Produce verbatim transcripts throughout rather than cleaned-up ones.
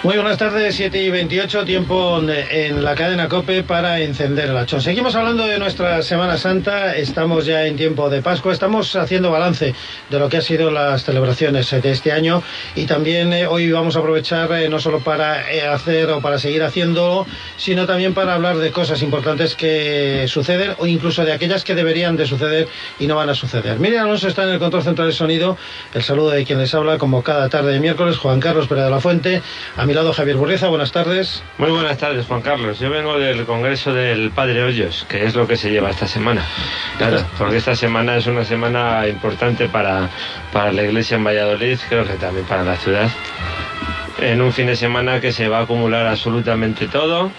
Muy buenas tardes, siete y veintiocho, tiempo en la cadena COPE para encender el hachón. Seguimos hablando de nuestra Semana Santa, estamos ya en tiempo de Pascua, estamos haciendo balance de lo que han sido las celebraciones de este año y también eh, hoy vamos a aprovechar eh, no solo para eh, hacer o para seguir haciéndolo, sino también para hablar de cosas importantes que suceden o incluso de aquellas que deberían de suceder y no van a suceder. Miriam Alonso está en el control central de sonido, el saludo de quien les habla como cada tarde de miércoles, Juan Carlos Pérez de la Fuente. A mi lado Javier Burrieza, buenas tardes. Muy buenas tardes, Juan Carlos. Yo vengo del Congreso del Padre Hoyos, que es lo que se lleva esta semana. Claro, porque esta semana es una semana importante para, para la Iglesia en Valladolid, creo que también para la ciudad. En un fin de semana que se va a acumular absolutamente todo.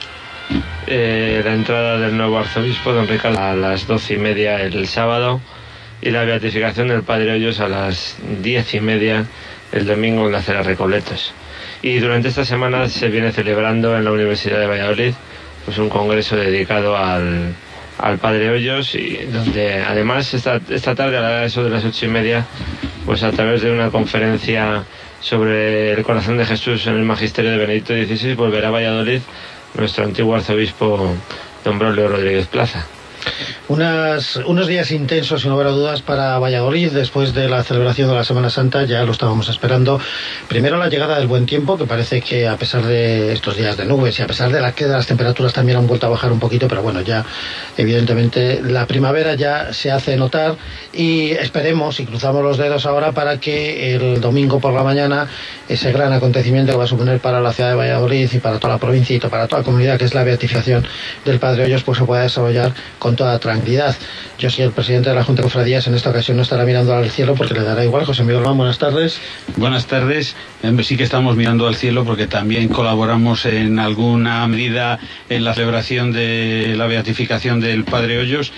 Eh, la entrada del nuevo arzobispo, don Ricardo, a las doce y media el sábado, y la beatificación del Padre Hoyos a las diez y media el domingo en la Cera Recoletos. Y durante esta semana se viene celebrando en la Universidad de Valladolid pues un congreso dedicado al, al Padre Hoyos, y donde además esta, esta tarde a eso de las ocho y media, pues a través de una conferencia sobre el corazón de Jesús en el magisterio de Benedicto dieciséis, volverá a Valladolid nuestro antiguo arzobispo don Braulio Rodríguez Plaza. Unas, unos días intensos, sin lugar a dudas, para Valladolid después de la celebración de la Semana Santa. Ya lo estábamos esperando. Primero la llegada del buen tiempo, que parece que a pesar de estos días de nubes y a pesar de la queda, las temperaturas también han vuelto a bajar un poquito, pero bueno, ya evidentemente la primavera ya se hace notar y esperemos y cruzamos los dedos ahora para que el domingo por la mañana ese gran acontecimiento que va a suponer para la ciudad de Valladolid y para toda la provincia y para toda la comunidad, que es la beatificación del Padre Hoyos, pues se pueda desarrollar con toda tranquilidad. Yo soy el presidente de la Junta de Cofradías, en esta ocasión no estará mirando al cielo porque le dará igual. José Miguel Román, buenas tardes. Buenas tardes. Sí que estamos mirando al cielo porque también colaboramos en alguna medida en la celebración de la beatificación del Padre Hoyos,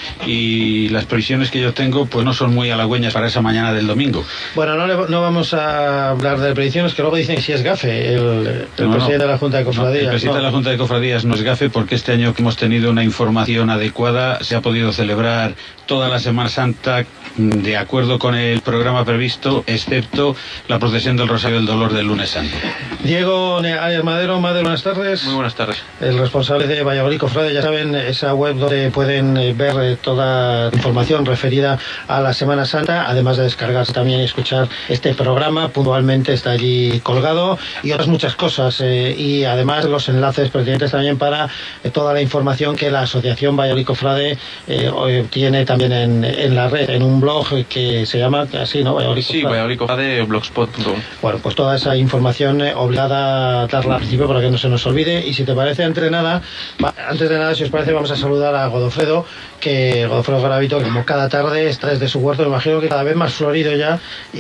y las previsiones que yo tengo pues no son muy halagüeñas para esa mañana del domingo. Bueno, no, le, no vamos a hablar de previsiones, que luego dicen que si es gafe el, el no, presidente no. de la Junta de Cofradías. No, el presidente no. de la Junta de Cofradías no es gafe, porque este año que hemos tenido una información adecuada se ha podido celebrar toda la Semana Santa de acuerdo con el programa previsto, excepto la procesión del Rosario del Dolor del lunes santo. Diego Arias Madero, Madero, buenas tardes. Muy buenas tardes. El responsable de Valladolid Cofrade, ya saben, esa web donde pueden ver toda la información referida a la Semana Santa, además de descargarse también y escuchar este programa, puntualmente está allí colgado, y otras muchas cosas, eh, y además los enlaces pertinentes también para eh, toda la información que la Asociación Valladolid Cofrade eh, tiene también en, en la red, en un blog que se llama así, ¿no? Valladolid Sí, Valladolid Cofrade, blogspot punto com. Bueno, pues toda esa información eh, obligada a darla al principio para que no se nos olvide. Y si te parece, entre nada, va, antes de nada, si os parece, vamos a saludar a Godofredo, que Godofredo Garavito, que como cada tarde está desde su huerto, me imagino que cada vez más florido ya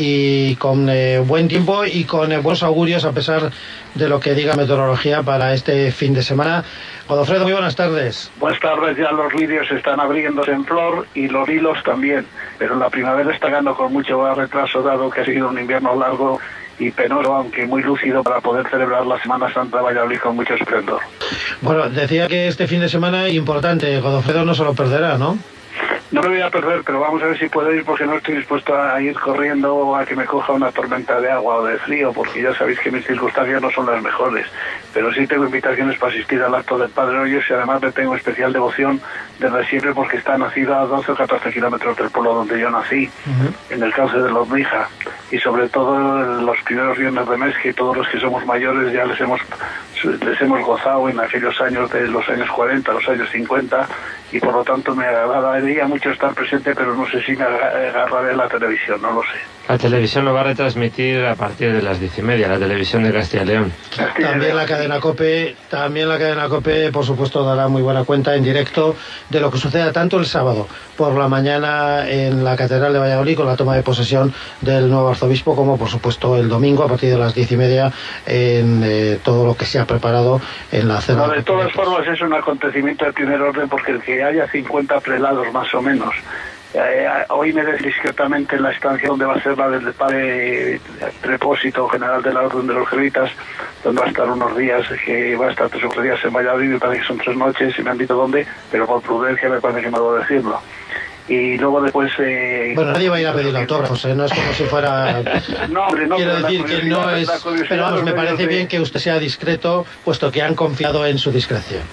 y con eh, buen tiempo y con eh, buenos augurios a pesar de lo que diga meteorología para este fin de semana. Godofredo, muy buenas tardes. Buenas tardes. Ya los lirios están abriéndose en flor y los hilos también, pero la primavera está ganando con mucho retraso, dado que ha sido un invierno largo y penoso, aunque muy lúcido, para poder celebrar la Semana Santa de Valladolid con mucho esplendor. Bueno, decía que este fin de semana importante, Godofredo no se lo perderá, ¿no? No me voy a perder, pero vamos a ver si puedo ir, porque no estoy dispuesto a ir corriendo a que me coja una tormenta de agua o de frío, porque ya sabéis que mis circunstancias no son las mejores. Pero sí tengo invitaciones para asistir al acto del Padre Hoyos, y además le tengo especial devoción desde siempre, porque está nacido a doce o catorce kilómetros del pueblo donde yo nací, uh-huh. en el cauce de la Hormija. Y sobre todo los primeros viernes de mes, que todos los que somos mayores ya les hemos, les hemos gozado en aquellos años de los años cuarenta, los años cincuenta, y por lo tanto me agradaría mucho estar presente, pero no sé si me agarraré la televisión, no lo sé. La televisión lo va a retransmitir a partir de las diez y media, la televisión de Castilla y León. También la cadena COPE, también la cadena COPE, por supuesto, dará muy buena cuenta en directo de lo que suceda tanto el sábado por la mañana en la Catedral de Valladolid con la toma de posesión del nuevo arzobispo, como por supuesto el domingo a partir de las diez y media en eh, todo lo que se ha preparado en la cena. No, de todas formas es un acontecimiento de primer orden, porque el que haya cincuenta prelados más o menos. Eh, hoy me decís discretamente en la estancia donde va a ser la del padre prepósito general de la Orden de los Jesuitas, donde va a estar unos días, que va a estar tres o cuatro días en Valladolid, me parece que son tres noches, y me han dicho dónde, pero por prudencia me parece que no debo decirlo. y luego después... Eh, bueno, nadie va a ir a pedir autógrafos, ¿eh? No es como si fuera... no, hombre, no, quiero decir que no es... Pero vamos, me parece bien que usted sea discreto, puesto que han confiado en su discreción.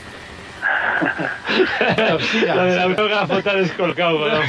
Lo del autógrafo te ha descolcado, ¿no?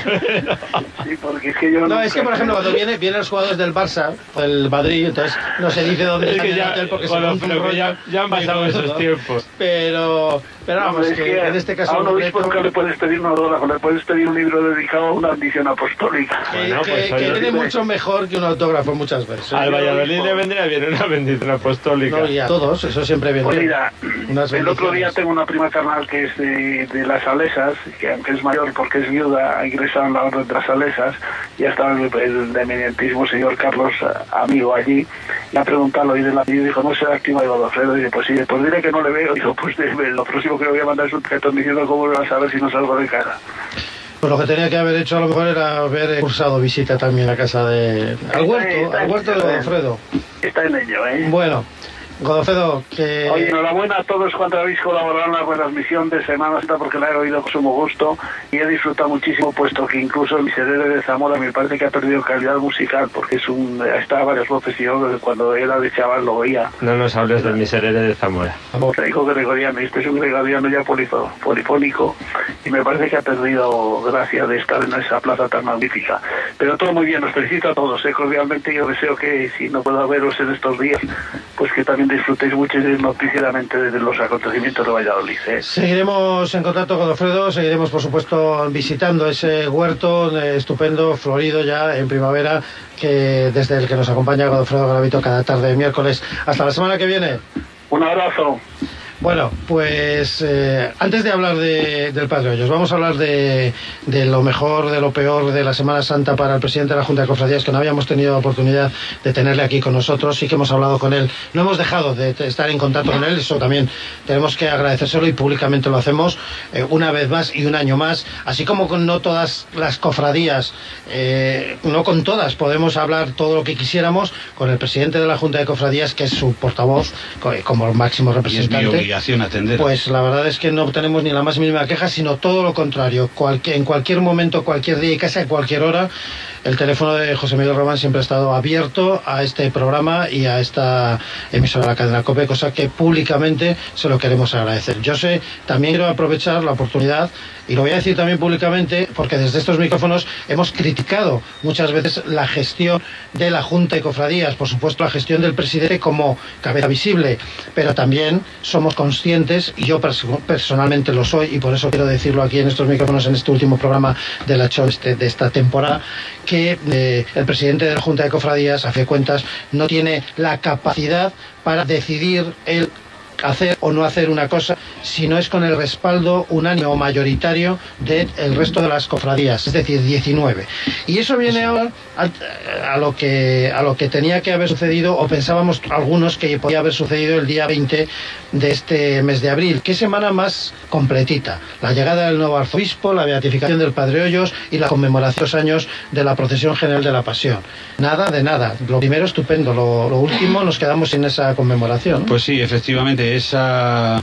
Sí, porque es que yo... No, no es que, por ejemplo, cuando viene, vienen los jugadores del Barça, del Madrid, entonces no se dice dónde están en el hotel porque bueno, se pero que ya, ya han pasado esos todo. tiempos. Pero, pero vamos, no, es que, que en este caso... A un obispo nunca le puedes pedir un autógrafo, le puedes pedir un libro dedicado a una ambición apostólica. Que, bueno, pues, que, que tiene mucho mejor que un autógrafo muchas veces. Al Valladolid le vendría bien una bendición apostólica. No, y a todos, eso siempre viene pues bien. Mira, el otro día tengo una prima carnal que es de, de las Salesas, que aunque es mayor porque es viuda, ha ingresado en la orden de las Salesas, y ha estado el, el eminentísimo señor Carlos, amigo allí, le ha preguntado y de la y dijo, no será activa de Godofredo, y dice, pues sí, pues diré que no le veo, digo, pues lo próximo que le voy a mandar es un tetón diciendo cómo lo vas a ver si no salgo de casa. Pues lo que tenía que haber hecho a lo mejor era haber cursado visita también a casa de... al huerto, al huerto de Godofredo. Está en ello, ¿eh? Bueno, Godofredo, que... Oye, enhorabuena a todos cuando habéis colaborado en la retransmisión de Semana Santa, porque la he oído con sumo gusto y he disfrutado muchísimo, puesto que incluso el Miserere de Zamora me parece que ha perdido calidad musical, porque es un está a varias voces y yo cuando era de chaval lo oía. No nos hables del Miserere de Zamora. Traigo gregoriano, y este es un gregoriano ya polifo, polifónico, y me parece que ha perdido gracia de estar en esa plaza tan magnífica. Pero todo muy bien, os felicito a todos, ¿eh? Cordialmente. Yo deseo que, si no puedo veros en estos días, pues que también disfrutéis mucho y noticiadamente de los acontecimientos de Valladolid, ¿eh? Seguiremos en contacto con Godofredo, seguiremos por supuesto visitando ese huerto eh, estupendo, florido ya en primavera, que desde el que nos acompaña Godofredo Garavito cada tarde de miércoles. Hasta la semana que viene. Un abrazo. Bueno, pues eh, antes de hablar de, del Padre Hoyos, vamos a hablar de, de lo mejor, de lo peor de la Semana Santa para el presidente de la Junta de Cofradías, que no habíamos tenido oportunidad de tenerle aquí con nosotros. Sí que hemos hablado con él, no hemos dejado de estar en contacto con él, eso también tenemos que agradecérselo y públicamente lo hacemos eh, una vez más y un año más, así como con no todas las cofradías, eh, no con todas podemos hablar todo lo que quisiéramos, con el presidente de la Junta de Cofradías, que es su portavoz como máximo representante. Atender. Pues la verdad es que no tenemos ni la más mínima queja, sino todo lo contrario. Cualquier, en cualquier momento, cualquier día y casi a cualquier hora, el teléfono de José Miguel Román siempre ha estado abierto a este programa y a esta emisora de la cadena COPE, cosa que públicamente se lo queremos agradecer. Yo sé, también quiero aprovechar la oportunidad, y lo voy a decir también públicamente, porque desde estos micrófonos hemos criticado muchas veces la gestión de la Junta de Cofradías, por supuesto la gestión del presidente como cabeza visible, pero también somos conscientes, y yo personalmente lo soy, y por eso quiero decirlo aquí en estos micrófonos en este último programa de la show este, de esta temporada, que eh, el presidente de la Junta de Cofradías, a fin de cuentas, no tiene la capacidad para decidir el hacer o no hacer una cosa, si no es con el respaldo unánime o mayoritario del resto de las cofradías, es decir, diecinueve. Y eso viene ahora a, a lo que a lo que tenía que haber sucedido, o pensábamos algunos que podía haber sucedido el día veinte de este mes de abril. Qué semana más completita. La llegada del nuevo arzobispo, la beatificación del Padre Hoyos y la conmemoración de los años de la procesión general de la Pasión. Nada de nada. Lo primero estupendo, lo, lo último nos quedamos sin esa conmemoración, ¿no? Pues sí, efectivamente, esa,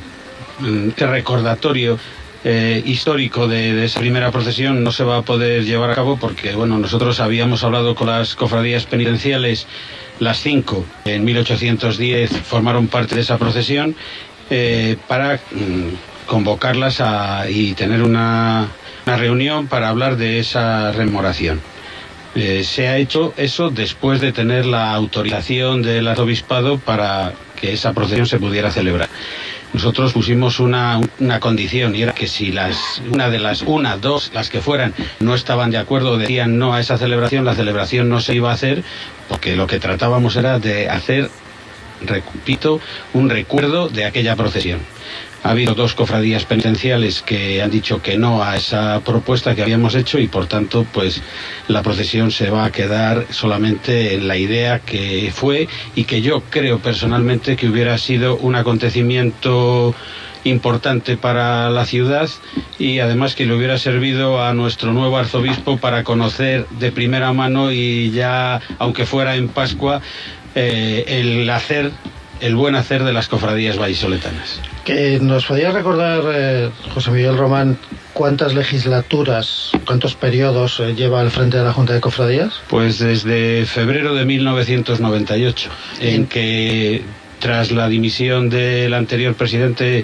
ese recordatorio eh, histórico de, de esa primera procesión no se va a poder llevar a cabo porque, bueno, nosotros habíamos hablado con las cofradías penitenciales, las cinco, en mil ochocientos diez formaron parte de esa procesión, eh, para mm, convocarlas a, y tener una, una reunión para hablar de esa rememoración. Eh, se ha hecho eso después de tener la autorización del arzobispado para que esa procesión se pudiera celebrar. Nosotros pusimos una, una condición, y era que si las una de las una, dos, las que fueran, no estaban de acuerdo, decían no a esa celebración, la celebración no se iba a hacer, porque lo que tratábamos era de hacer, repito, un recuerdo de aquella procesión. Ha habido dos cofradías penitenciales que han dicho que no a esa propuesta que habíamos hecho, y por tanto pues la procesión se va a quedar solamente en la idea que fue, y que yo creo personalmente que hubiera sido un acontecimiento importante para la ciudad, y además que le hubiera servido a nuestro nuevo arzobispo para conocer de primera mano, y ya aunque fuera en Pascua, eh, el hacer el buen hacer de las cofradías vallisoletanas. Que nos podía recordar, eh, José Miguel Román, ¿cuántas legislaturas, cuántos periodos eh, lleva al frente de la Junta de Cofradías? Pues desde febrero de mil novecientos noventa y ocho, en que tras la dimisión del anterior presidente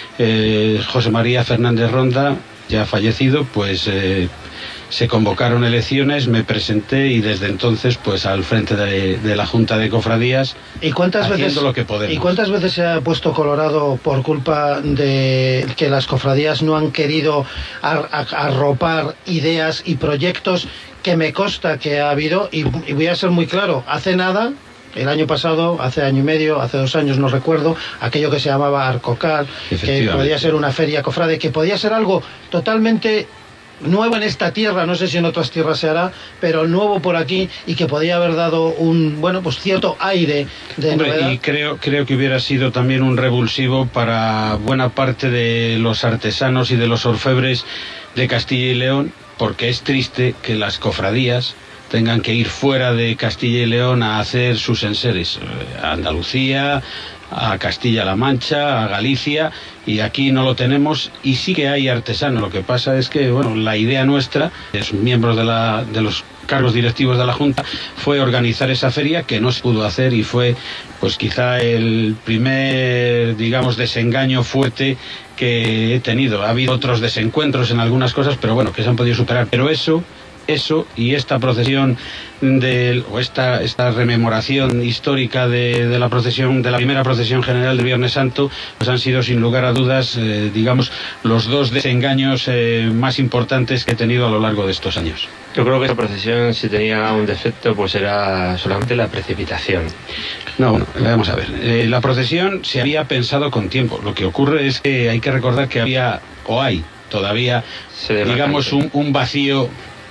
eh, José María Fernández Ronda, ya fallecido, pues eh, se convocaron elecciones, me presenté y desde entonces pues al frente de, de la Junta de Cofradías, ¿Y cuántas haciendo veces, lo que podemos. ¿Y cuántas veces se ha puesto colorado por culpa de que las cofradías no han querido ar- a- arropar ideas y proyectos que me consta que ha habido? Y, y voy a ser muy claro, hace nada, el año pasado, hace año y medio, hace dos años, no recuerdo, aquello que se llamaba Arcocal, que podía ser una feria cofrade, que podía ser algo totalmente nuevo en esta tierra, no sé si en otras tierras se hará, pero nuevo por aquí, y que podía haber dado un, bueno, pues cierto aire de Hombre, novedad. y creo, creo que hubiera sido también un revulsivo para buena parte de los artesanos y de los orfebres de Castilla y León, porque es triste que las cofradías tengan que ir fuera de Castilla y León a hacer sus enseres, a Andalucía, a Castilla-La Mancha, a Galicia, y aquí no lo tenemos, y sí que hay artesanos. Lo que pasa es que, bueno, la idea nuestra, los miembros de, la, de los cargos directivos de la Junta, fue organizar esa feria, que no se pudo hacer, y fue, pues quizá el primer, digamos, desengaño fuerte que he tenido. Ha habido otros desencuentros en algunas cosas, pero bueno, que se han podido superar. Pero eso... Eso y esta procesión de, o esta, esta rememoración histórica de, de la procesión, de la primera procesión general del Viernes Santo, pues han sido sin lugar a dudas, eh, digamos, los dos desengaños eh, más importantes que he tenido a lo largo de estos años. Yo creo que esta procesión, si tenía un defecto, pues era solamente la precipitación. No, bueno, vamos a ver. Eh, la procesión se había pensado con tiempo. Lo que ocurre es que hay que recordar que había, o hay todavía, digamos, un, un vacío.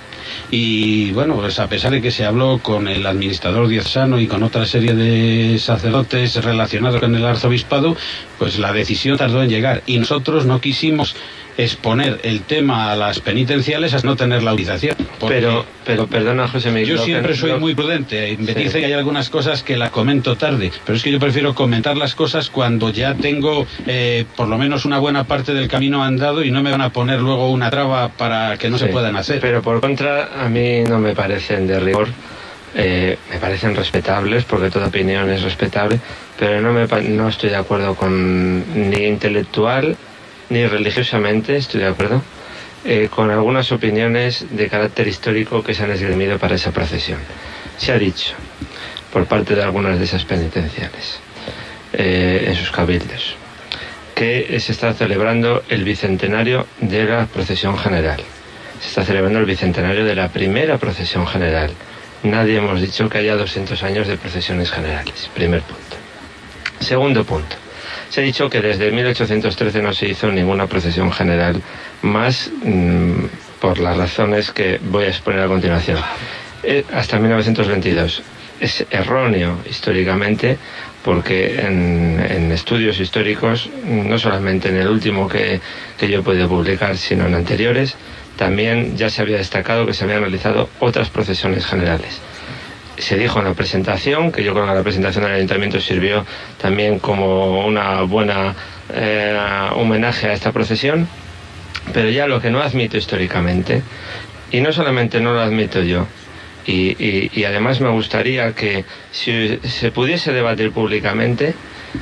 Y bueno, pues a pesar de que se habló con el administrador diocesano y con otra serie de sacerdotes relacionados con el arzobispado, pues la decisión tardó en llegar, y nosotros no quisimos exponer el tema a las penitenciales hasta no tener la autorización. Pero, pero perdona, José Miguel. Yo siempre soy muy prudente. Me dice que hay algunas cosas que las comento tarde, pero es que yo prefiero comentar las cosas cuando ya tengo eh, por lo menos una buena parte del camino andado y no me van a poner luego una traba para que no sí, se puedan hacer. Pero por contra, a mí no me parecen de rigor. Eh, me parecen respetables, porque toda opinión es respetable, pero no, me, no estoy de acuerdo con ni intelectual ni religiosamente, estoy de acuerdo, eh, con algunas opiniones de carácter histórico que se han esgrimido para esa procesión. Se ha dicho, por parte de algunas de esas penitenciales, eh, en sus cabildos, que se está celebrando el bicentenario de la procesión general. Se está celebrando el bicentenario de la primera procesión general. Nadie hemos dicho que haya doscientos años de procesiones generales. Primer punto. Segundo punto. Se ha dicho que desde mil ochocientos trece no se hizo ninguna procesión general más, mmm, por las razones que voy a exponer a continuación. Eh, hasta mil novecientos veintidós. Es erróneo históricamente, porque en, en estudios históricos, no solamente en el último que, que yo he podido publicar, sino en anteriores, también ya se había destacado que se habían realizado otras procesiones generales. Se dijo en la presentación, que yo creo que la presentación del ayuntamiento sirvió también como una buena eh, homenaje a esta procesión, pero ya lo que no admito históricamente, y no solamente no lo admito yo, y, y, y además me gustaría que si se pudiese debatir públicamente,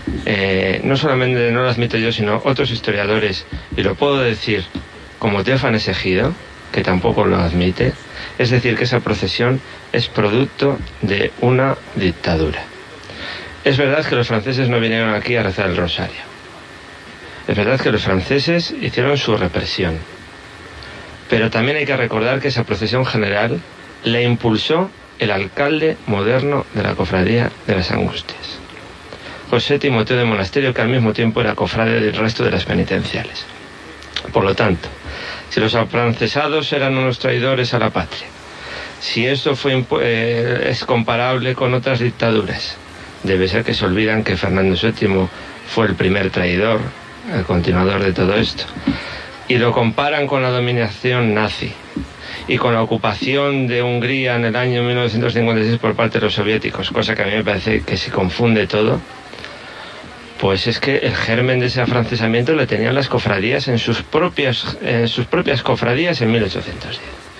eh, no solamente no lo admito yo, sino otros historiadores, y lo puedo decir como Teófanes Ejido, que tampoco lo admite, es decir, que esa procesión es producto de una dictadura. Es verdad que los franceses no vinieron aquí a rezar el rosario. Es verdad que los franceses hicieron su represión. Pero también hay que recordar que esa procesión general la impulsó el alcalde moderno de la cofradía de las Angustias, José Timoteo de Monasterio, que al mismo tiempo era cofrade del resto de las penitenciales. Por lo tanto, si los afrancesados eran unos traidores a la patria, si esto fue eh, es comparable con otras dictaduras, debe ser que se olvidan que Fernando séptimo fue el primer traidor, el continuador de todo esto, y lo comparan con la dominación nazi y con la ocupación de Hungría en el año mil novecientos cincuenta y seis por parte de los soviéticos, cosa que a mí me parece que se confunde todo. Pues es que el germen de ese afrancesamiento lo tenían las cofradías en sus propias, en sus propias cofradías en mil ochocientos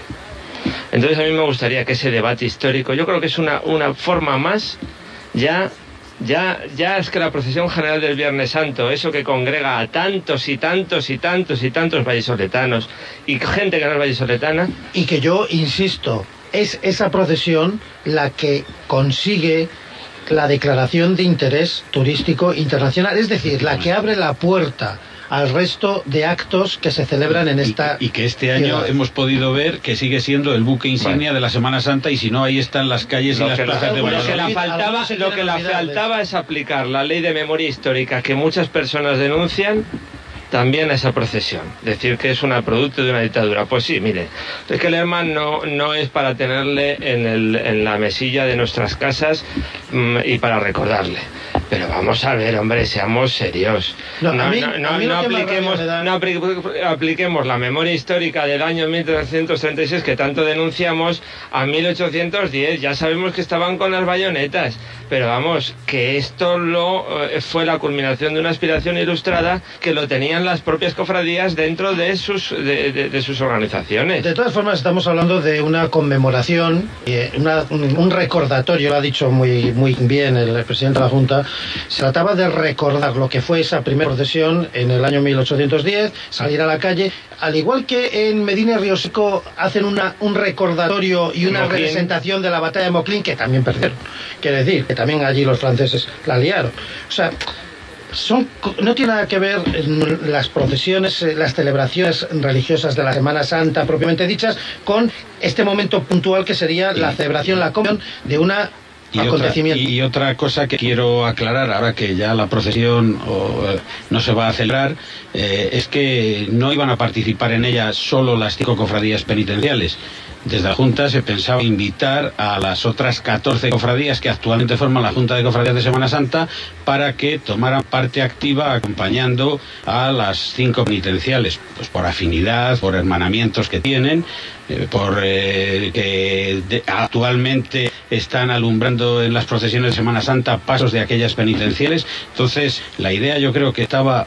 diez. Entonces a mí me gustaría que ese debate histórico, yo creo que es una, una forma más, ya, ya, ya es que la procesión general del Viernes Santo, eso que congrega a tantos y tantos y tantos y tantos vallisoletanos y gente que no es vallisoletana. Y que yo insisto, es esa procesión la que consigue la declaración de interés turístico internacional, es decir, la que abre la puerta al resto de actos que se celebran en esta y, y que este año ciudad. Hemos podido ver que sigue siendo el buque insignia, bueno, de la Semana Santa, y si no, ahí están las calles lo y las plazas de Valladolid. Lo que la faltaba, lo que la faltaba es aplicar la ley de memoria histórica que muchas personas denuncian también a esa procesión, decir que es un producto de una dictadura. Pues sí, mire, es que el Herman no, no es para tenerle en, el, en la mesilla de nuestras casas mmm, y para recordarle. Pero vamos a ver, hombre, seamos serios. No, no, mí, no, no, no apliquemos, no apliquemos la memoria histórica del año mil trescientos treinta y seis que tanto denunciamos a mil ochocientos diez. Ya sabemos que estaban con las bayonetas, pero vamos, que esto lo, eh, fue la culminación de una aspiración ilustrada que lo tenían las propias cofradías dentro de sus, de, de, de sus organizaciones. De todas formas, estamos hablando de una conmemoración, eh, una, un, un recordatorio, lo ha dicho muy, muy bien el, el presidente de la Junta. Se trataba de recordar lo que fue esa primera procesión en el año mil ochocientos diez, salir a la calle, al igual que en Medina y Río Seco hacen una, un recordatorio y una Moclín. representación de la batalla de Moclín, que también perdieron. Quiere decir, que también allí los franceses la liaron. O sea, son, no tiene nada que ver las procesiones, las celebraciones religiosas de la Semana Santa propiamente dichas con este momento puntual que sería la celebración, la comunión de una Y otra, y otra cosa que quiero aclarar, ahora que ya la procesión o, eh, no se va a celebrar, eh, es que no iban a participar en ella solo las cinco cofradías penitenciales. Desde la Junta se pensaba invitar a las otras catorce cofradías que actualmente forman la Junta de Cofradías de Semana Santa para que tomaran parte activa acompañando a las cinco penitenciales, pues por afinidad, por hermanamientos que tienen, eh, por eh, que de, actualmente están alumbrando en las procesiones de Semana Santa pasos de aquellas penitenciales. Entonces, la idea yo creo que estaba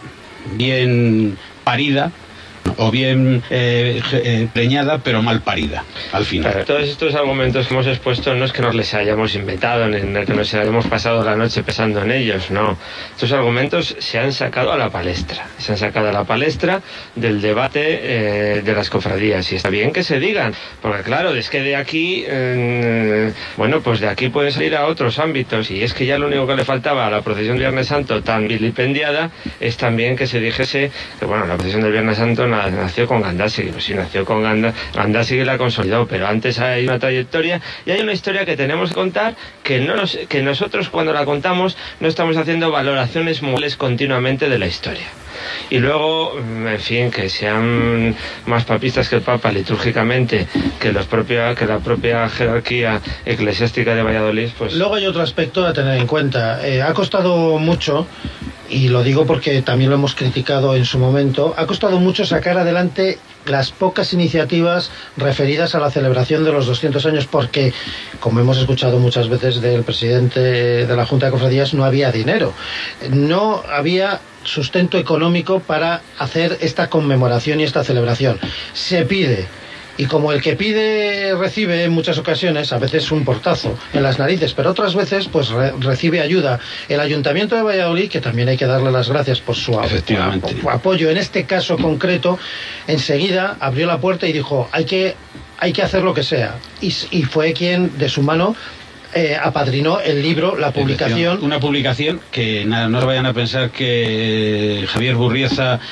bien parida, o bien eh, eh, preñada, pero mal parida, al final. Claro, todos estos argumentos que hemos expuesto no es que nos les hayamos inventado, ni que nos hayamos pasado la noche pensando en ellos, no. Estos argumentos se han sacado a la palestra, se han sacado a la palestra del debate eh, de las cofradías, y está bien que se digan, porque claro, es que de aquí, eh, bueno, pues de aquí pueden salir a otros ámbitos, y es que ya lo único que le faltaba a la procesión del Viernes Santo tan vilipendiada es también que se dijese que, bueno, la procesión del Viernes Santo nació con Gandásegui, pues sí, nació con Gandásegui, Gandásegui la consolidó, pero antes hay una trayectoria y hay una historia que tenemos que contar, que, no nos, que nosotros cuando la contamos no estamos haciendo valoraciones morales continuamente de la historia. Y luego, en fin, que sean más papistas que el Papa litúrgicamente, que, los propia, que la propia jerarquía eclesiástica de Valladolid, pues... Luego hay otro aspecto a tener en cuenta. Eh, ha costado mucho, y lo digo porque también lo hemos criticado en su momento, ha costado mucho sacar adelante las pocas iniciativas referidas a la celebración de los doscientos años, porque, como hemos escuchado muchas veces del presidente de la Junta de Cofradías, no había dinero, no había sustento económico para hacer esta conmemoración y esta celebración. Se pide, y como el que pide recibe en muchas ocasiones, a veces un portazo en las narices, pero otras veces pues re recibe ayuda. El Ayuntamiento de Valladolid, que también hay que darle las gracias por su, por su apoyo en este caso concreto, enseguida abrió la puerta y dijo, hay que, hay que hacer lo que sea, y, y fue quien de su mano Eh, apadrinó el libro, la publicación. Una publicación que nada, no vayan a pensar que Javier Burrieza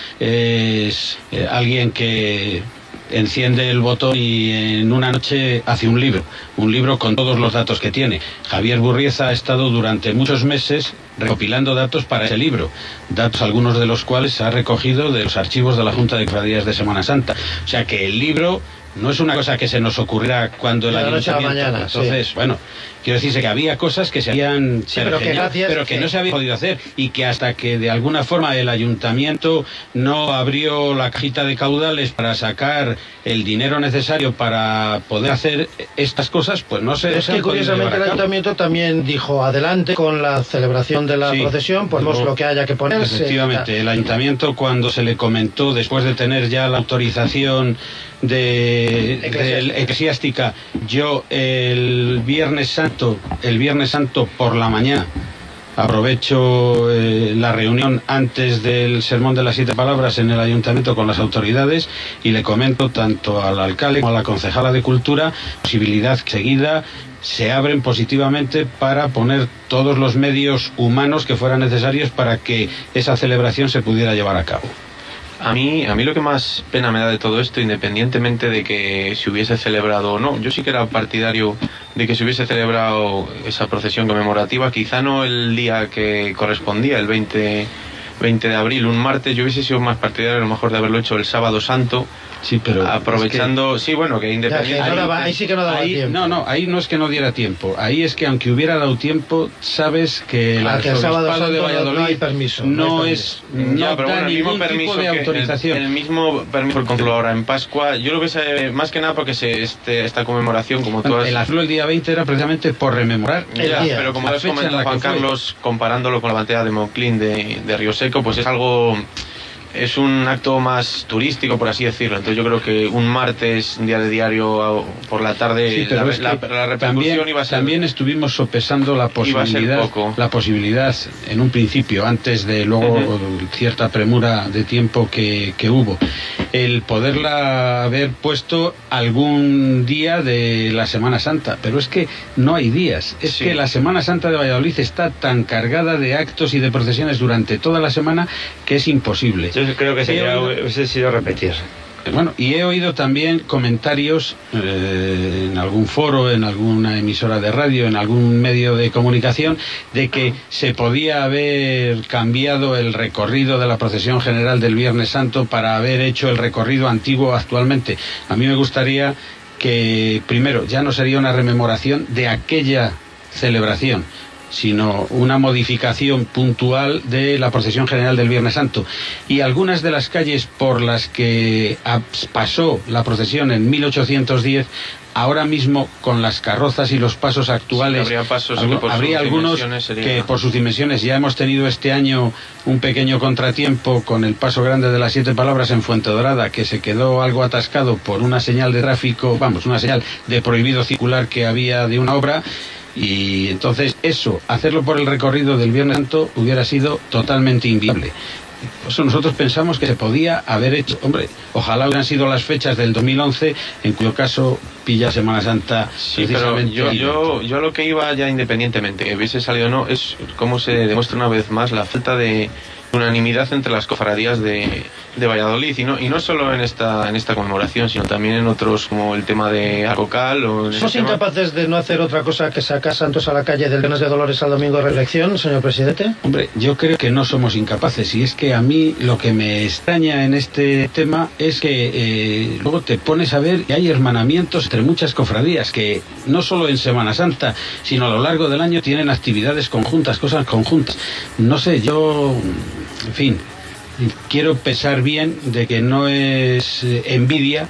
es eh, alguien que enciende el botón y en una noche hace un libro, un libro con todos los datos que tiene. Javier Burrieza ha estado durante muchos meses recopilando datos para ese libro, datos algunos de los cuales se ha recogido de los archivos de la Junta de Cofradías de Semana Santa. O sea que el libro no es una cosa que se nos ocurriera cuando el de la noche a la ayuntamiento... mañana, entonces, sí. bueno, quiero decirse que había cosas que se habían Sí, pero que gracias pero que, que- no se había podido hacer, y que hasta que de alguna forma el ayuntamiento no abrió la cajita de caudales para sacar el dinero necesario para poder hacer estas cosas, pues no se Es se que han podido curiosamente llevar a el cabo. ayuntamiento también dijo adelante con la celebración de la Sí, procesión, ponemos luego, lo que haya que poner. efectivamente, el ayuntamiento, cuando se le comentó, después de tener ya la autorización de, Eclesiástica. del- eclesiástica, yo el Viernes Santo, el Viernes Santo por la mañana, aprovecho eh, la reunión antes del sermón de las siete palabras en el ayuntamiento con las autoridades y le comento tanto al alcalde como a la concejala de Cultura posibilidad que seguida se abren positivamente para poner todos los medios humanos que fueran necesarios para que esa celebración se pudiera llevar a cabo. A mí, a mí lo que más pena me da de todo esto, independientemente de que se hubiese celebrado o no, yo sí que era partidario de que se hubiese celebrado esa procesión conmemorativa, quizá no el día que correspondía, el veinte de abril, un martes. Yo hubiese sido más partidario a lo mejor de haberlo hecho el sábado santo, Sí, pero aprovechando, sí, bueno, que Ya, que independientemente... no daba- ahí sí que no daba ahí, tiempo. no, no, ahí no es que no diera tiempo. Ahí es que aunque hubiera dado tiempo, sabes que el Ah, que el sábado arzobispado de santo no- no Valladolid hay permiso, no, no hay es permiso. no Ya, pero da bueno, el mismo ningún permiso tipo de que el- autorización. El, mismo permiso, por ejemplo, ahora en Pascua, yo lo que sé, más que nada porque se, este, esta conmemoración, como tú has... El azul el día veinte era precisamente por rememorar El Ya, día, pero como la has fecha en comentado, la que Juan fue. Carlos, comparándolo con la batalla de Mauclín de, de Río Seco, pues es algo... Es un acto más turístico, por así decirlo. Entonces yo creo que un martes, un día de diario a- por la tarde, Sí, pero la, es que la- la repercusión también, iba a ser... también estuvimos sopesando la Iba a ser posibilidad, poco. la posibilidad en un principio, antes de luego Ujú. cierta premura de tiempo que, que hubo, el poderla haber puesto algún día de la Semana Santa, pero es que no hay días, es Sí. que la Semana Santa de Valladolid está tan cargada de actos y de procesiones durante toda la semana que es imposible. Yo creo que He sería, oído- hubiese sido repetir. Bueno, y he oído también comentarios eh, en algún foro, en alguna emisora de radio, en algún medio de comunicación, de que se podía haber cambiado el recorrido de la procesión general del Viernes Santo para haber hecho el recorrido antiguo actualmente. A mí me gustaría que, primero, ya no sería una rememoración de aquella celebración, sino una modificación puntual de la procesión general del Viernes Santo. Y algunas de las calles por las que a- pasó la procesión en mil ochocientos diez, ahora mismo con las carrozas y los pasos actuales, Sí, habría pasos algu- que por habría sus algunos dimensiones sería- que por sus dimensiones, ya hemos tenido este año un pequeño contratiempo con el paso grande de las siete palabras en Fuentedovrada, que se quedó algo atascado por una señal de tráfico, vamos, una señal de prohibido circular que había de una obra. Y entonces eso, hacerlo por el recorrido del Viernes Santo hubiera sido totalmente inviable. Por eso nosotros pensamos que se podía haber hecho. Hombre, ojalá hubieran sido las fechas del dos mil once, en cuyo caso pilla Semana Santa. Sí, pero precisamente yo, ahí yo, dentro. yo a lo que iba ya independientemente, que hubiese salido o no, es cómo se demuestra una vez más la falta de unanimidad entre las cofradías de, de Valladolid, y no, y no solo en esta, en esta conmemoración, sino también en otros, como el tema de Acocal o en el ¿Somos tema- incapaces de no hacer otra cosa que sacar santos a la calle del Viernes de Dolores al domingo de Resurrección, señor presidente? Hombre, yo creo que no somos incapaces, y es que a mí lo que me extraña en este tema es que eh, luego te pones a ver que hay hermanamientos entre muchas cofradías que no solo en Semana Santa, sino a lo largo del año tienen actividades conjuntas, cosas conjuntas. No sé, yo, en fin, quiero pensar bien de que no es eh, envidia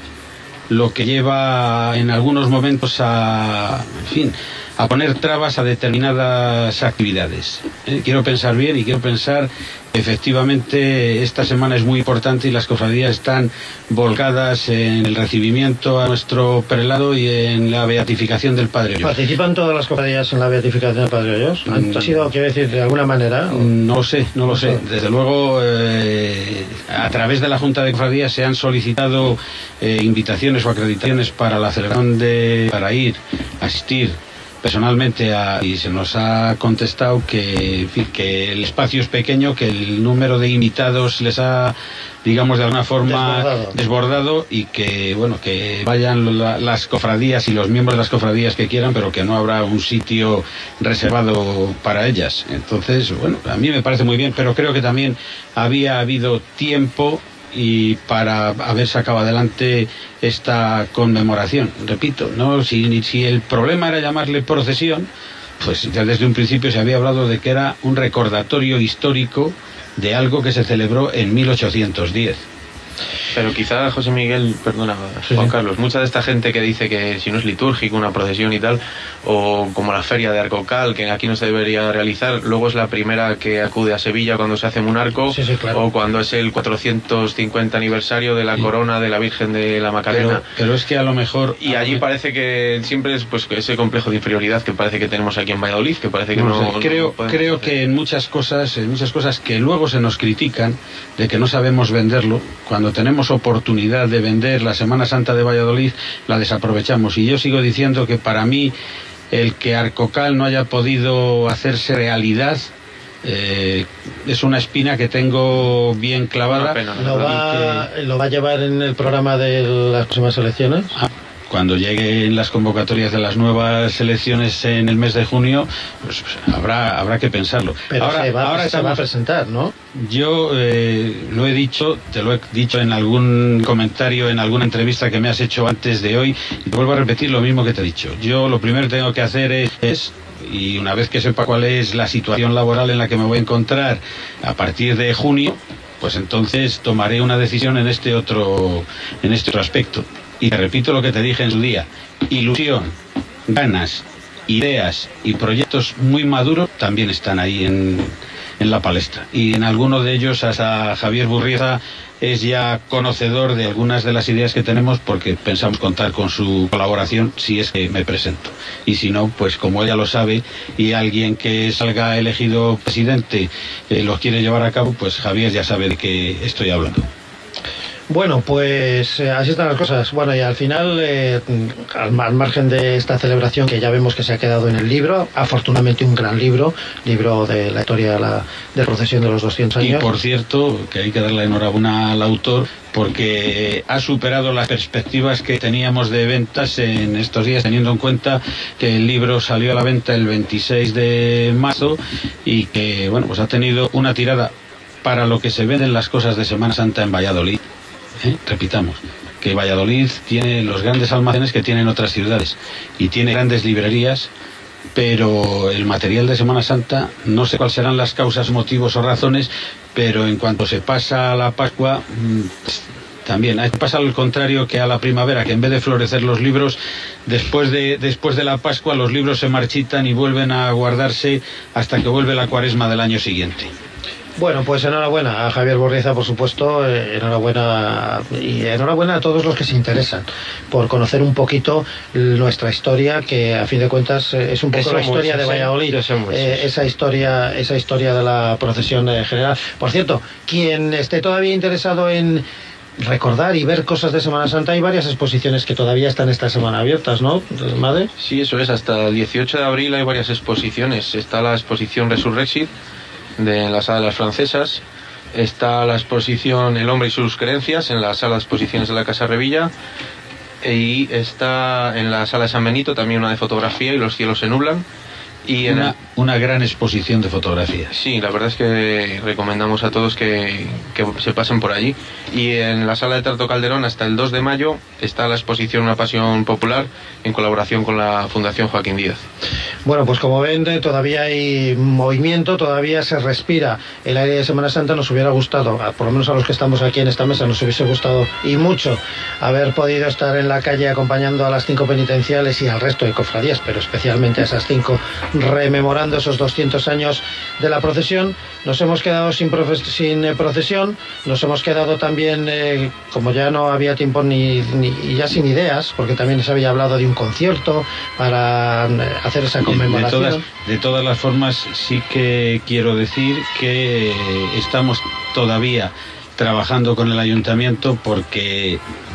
lo que lleva en algunos momentos a, en fin, a poner trabas a determinadas actividades. Eh, quiero pensar bien y quiero pensar que efectivamente esta semana es muy importante y las cofradías están volcadas en el recibimiento a nuestro prelado y en la beatificación del Padre Hoyos. ¿Participan todas las cofradías en la beatificación del Padre Hoyos? ¿Han Mm. ha sido, quiero decir, de alguna manera? o- No lo sé, no lo No sé. sé. Desde luego, eh, a través de la Junta de Cofradías se han solicitado eh, invitaciones o acreditaciones para la celebración de, para ir, asistir personalmente a, y se nos ha contestado que, en fin, que el espacio es pequeño, que el número de invitados les ha, digamos, de alguna forma Desbordado. desbordado, y que, bueno, que vayan la- las cofradías y los miembros de las cofradías que quieran, pero que no habrá un sitio reservado para ellas. Entonces, bueno, a mí me parece muy bien, pero creo que también había habido tiempo y para haber sacado adelante esta conmemoración. Repito, no si, si el problema era llamarle procesión, pues ya desde un principio se había hablado de que era un recordatorio histórico de algo que se celebró en mil ochocientos diez. Pero quizá, José Miguel, perdona, sí, Juan sí. Carlos, mucha de esta gente que dice que si no es litúrgico, una procesión y tal, o como la feria de Arcocal, que aquí no se debería realizar, luego es la primera que acude a Sevilla cuando se hace un arco, sí, sí, claro. o cuando es el cuatrocientos cincuenta aniversario de la Sí. corona de la Virgen de la Macarena. Pero, pero es que a lo mejor... Y allí parece que siempre es pues ese complejo de inferioridad que parece que tenemos aquí en Valladolid, que parece que no... no sé, creo no podemos creo hacer. que en muchas cosas, en muchas cosas que luego se nos critican de que no sabemos venderlo, cuando tenemos oportunidad de vender la Semana Santa de Valladolid, la desaprovechamos. Y yo sigo diciendo que para mí el que Arcocal no haya podido hacerse realidad eh, es una espina que tengo bien clavada. Una pena, ¿Lo va, ¿Lo va a llevar en el programa de las próximas elecciones? Ah, cuando lleguen las convocatorias de las nuevas elecciones en el mes de junio, pues, pues, habrá habrá que pensarlo. Pero ahora se, va, ahora se estamos, va a presentar, ¿no? Yo eh, lo he dicho, te lo he dicho en algún comentario, en alguna entrevista que me has hecho antes de hoy, y te vuelvo a repetir lo mismo que te he dicho. Yo lo primero que tengo que hacer es, es y una vez que sepa cuál es la situación laboral en la que me voy a encontrar a partir de junio, pues entonces tomaré una decisión en este otro, en este otro aspecto. Y te repito lo que te dije en su día: ilusión, ganas, ideas y proyectos muy maduros también están ahí en, en la palestra. Y en alguno de ellos hasta Javier Burrieza es ya conocedor de algunas de las ideas que tenemos, porque pensamos contar con su colaboración si es que me presento. Y si no, pues como ella lo sabe y alguien que salga elegido presidente eh, lo quiere llevar a cabo, pues Javier ya sabe de qué estoy hablando. Bueno, pues eh, así están las cosas. Bueno, y al final, eh, al, al margen de esta celebración que ya vemos que se ha quedado en el libro, afortunadamente un gran libro, libro de la historia de la de procesión de los doscientos años. Y por cierto, que hay que darle enhorabuena al autor, porque ha superado las perspectivas que teníamos de ventas en estos días, teniendo en cuenta que el libro salió a la venta el veintiséis de marzo y que, bueno, pues ha tenido una tirada para lo que se venden las cosas de Semana Santa en Valladolid. ¿Eh? Repitamos, que Valladolid tiene los grandes almacenes que tienen otras ciudades y tiene grandes librerías, pero el material de Semana Santa, no sé cuáles serán las causas, motivos o razones, pero en cuanto se pasa a la Pascua, pues, también pasa al contrario que a la primavera, que en vez de florecer los libros, después de, después de la Pascua los libros se marchitan y vuelven a guardarse hasta que vuelve la Cuaresma del año siguiente. Bueno, pues enhorabuena a Javier Burrieza, por supuesto, eh, enhorabuena y enhorabuena a todos los que se interesan por conocer un poquito nuestra historia, que a fin de cuentas eh, es un poco Eso la historia muchos, de Valladolid, ¿eh? Eso eh, esa historia, esa historia de la procesión eh, general. Por cierto, quien esté todavía interesado en recordar y ver cosas de Semana Santa, hay varias exposiciones que todavía están esta semana abiertas, ¿no, Madre? Sí, eso es, hasta el dieciocho de abril hay varias exposiciones. Está la exposición Resurrexit de la Sala de las Francesas, está la exposición El hombre y sus creencias en la Sala de Exposiciones de la Casa Revilla, y está en la Sala de San Benito también una de fotografía y los cielos se nublan. Y en Una, el... una gran exposición de fotografías. Sí, la verdad es que recomendamos a todos que, que se pasen por allí. Y en la Sala de Teatro Calderón hasta el dos de mayo está la exposición Una pasión popular en colaboración con la Fundación Joaquín Díaz. Bueno, pues como ven, todavía hay movimiento, todavía se respira el aire de Semana Santa. Nos hubiera gustado, por lo menos a los que estamos aquí en esta mesa, nos hubiese gustado y mucho haber podido estar en la calle acompañando a las cinco penitenciales y al resto de cofradías, pero especialmente a esas cinco, rememorando esos doscientos años de la procesión. Nos hemos quedado sin, sin eh, procesión, nos hemos quedado también, eh, como ya no había tiempo ni, ni y ya sin ideas, porque también se había hablado de un concierto para eh, hacer esa conmemoración. De todas, de todas las formas, sí que quiero decir que estamos todavía trabajando con el ayuntamiento porque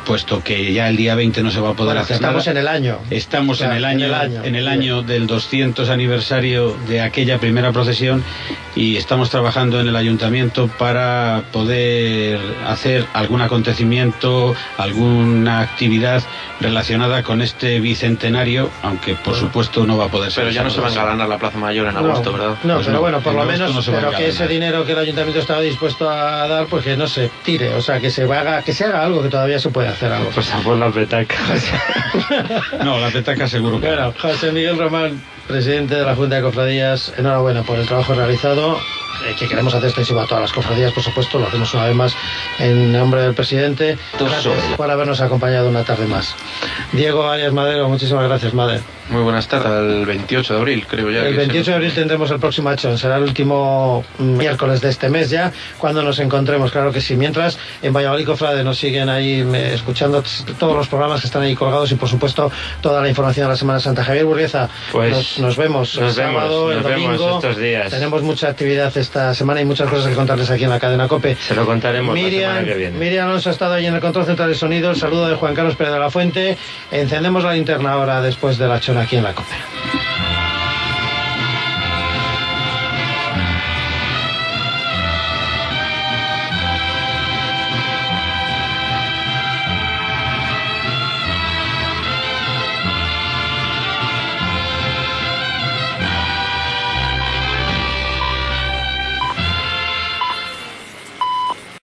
puesto que ya el día veinte no se va a poder bueno, hacer estamos nada. en el año. Estamos o sea, en el año, en el año, en el año del doscientos aniversario de aquella primera procesión, y estamos trabajando en el ayuntamiento para poder hacer algún acontecimiento, alguna actividad relacionada con este bicentenario, aunque por supuesto no va a poder ser. Pero ya no se va a engalanar la Plaza Mayor en agosto, no, ¿verdad? No, Pues pero no, bueno, por en lo agosto menos, no se va a pero que engalanar. ese dinero que el ayuntamiento estaba dispuesto a dar, pues que no se tire, o sea, que se haga, que se haga algo, que todavía se puede hacer algo. Pues a por la petaca. No, la petaca seguro que Bueno, José Miguel Román, presidente de la Junta de Cofradías, enhorabuena por el trabajo realizado, eh, que queremos hacer extensivo a todas las cofradías, por supuesto, lo hacemos una vez más en nombre del presidente. Gracias por habernos acompañado una tarde más. Diego Arias Madero, muchísimas gracias, Madre. Muy buenas tardes, el veintiocho de abril, creo ya. El que veintiocho se- de abril tendremos el próximo Achón, será el último miércoles de este mes ya, cuando nos encontremos, claro que sí. Mientras, en Valladolid Cofrade nos siguen ahí eh, escuchando todos los programas que están ahí colgados y, por supuesto, toda la información de la Semana Santa. Javier Burgueza, Pues nos, nos vemos nos el vemos, sábado, el nos vemos domingo. estos días. Tenemos mucha actividad esta semana y muchas cosas que contarles aquí en la cadena COPE. Se lo contaremos la Miriam, semana que viene. Miriam Alonso ha estado ahí en el control central de sonido. El saludo de Juan Carlos Pérez de la Fuente. Encendemos la linterna ahora después del Achón aquí en la COPE.